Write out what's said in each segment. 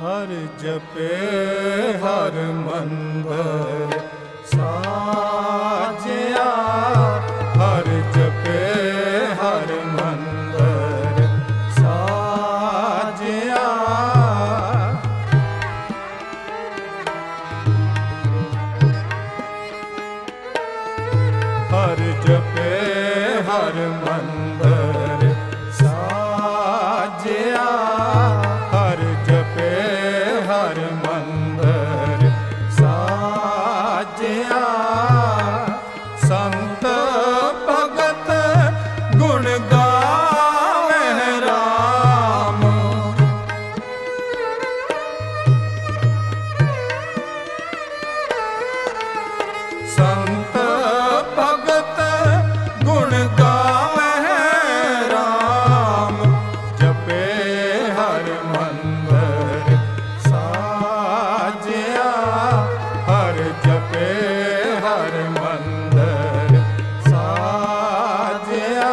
हर जपे हर मंदिर साजिया, हर जपे हर मंदिर साजिया। हर जपे हर मंदिर साजिया, हर जपे हर मंदिर साजिया। संत भगत गुण गावे राम, संत भगत गुण गावे राम। जपे हर मंदिर साजिया, हर जपे हर मंदिर साजिया।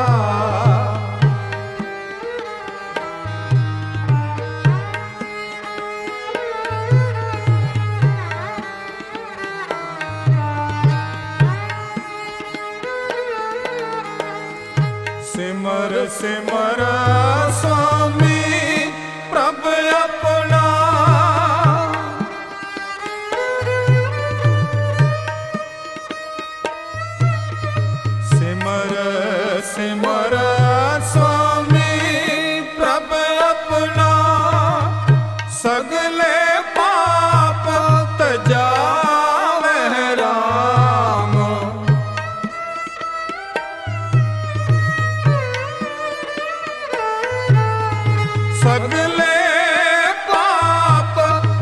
सिमर सिमर स्वामी प्रभ अपना, सिमर सिमर स्वामी प्रभ अपना। सगले पाप तजावे राम, सगले पाप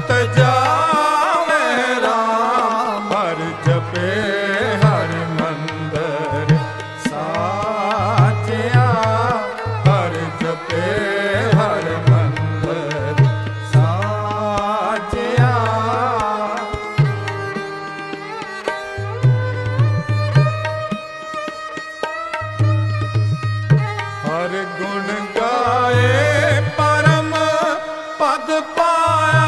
तजावे राम। हर जपे हर मंदिर साजिया, हर जपे हर मंदिर साजिया। हर गुण गाए परम पद पाया,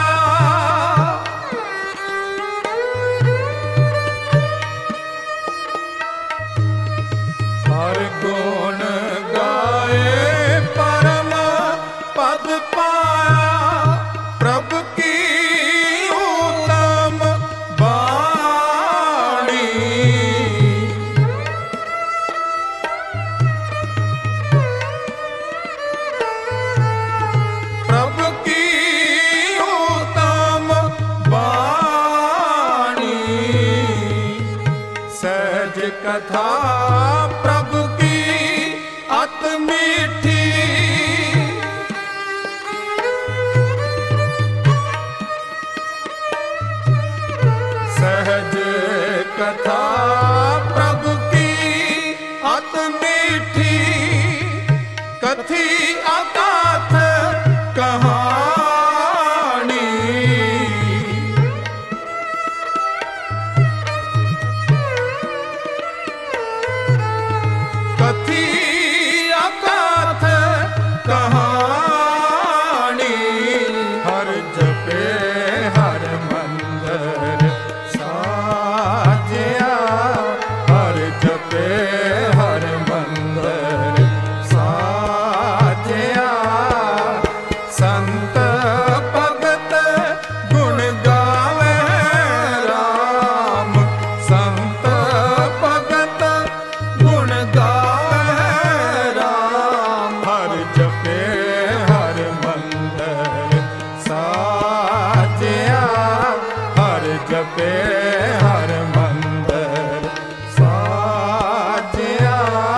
हर गुण गाए परम पद पाया। प्रभु की उत्तम वाणी, प्रभु की उत्तम वाणी। सहज कथा प्रभु की अति मीठी, सहज कथा प्रभु की अति मीठी। कथी अगाथ कहानी, कथी अगाथ कहानी। हर जपे हर मंदिर साजिया, हर जपे हर मंदिर साजिया। संत भगत गुण गावे राम, संत भगत गुण गावे राम। हर जपे हर मंदिर साजिया, हर जपे हर मंदिर साजिया।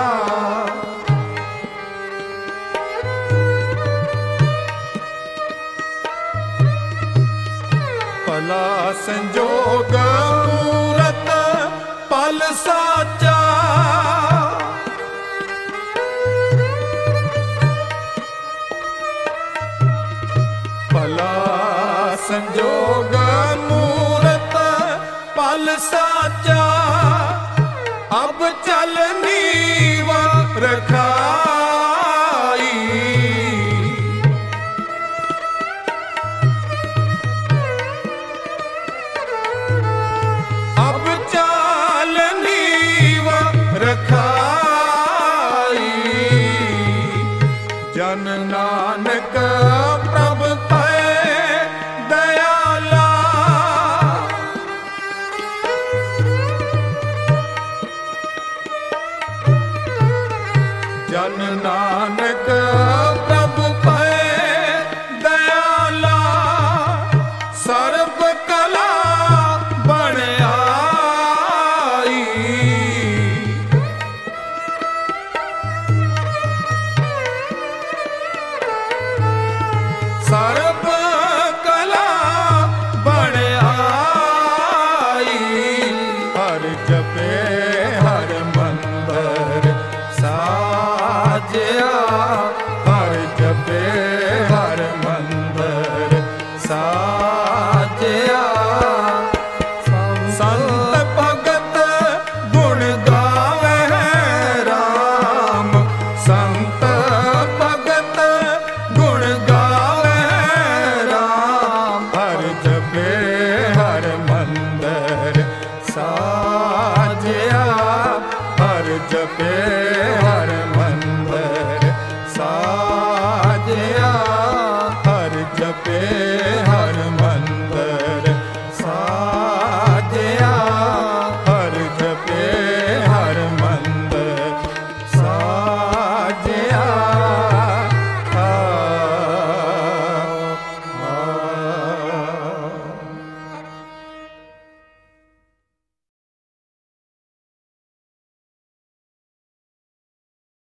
भला संजोग मूरत पल साचा, भला संजोग मूरत पल साचा। अब चलनी व रखाई, ਜਨ ਨਾਨਕ ਪ੍ਰਭ ਤੈ ਦਇਆਲਾ। ਜਨ ਨਾਨਕ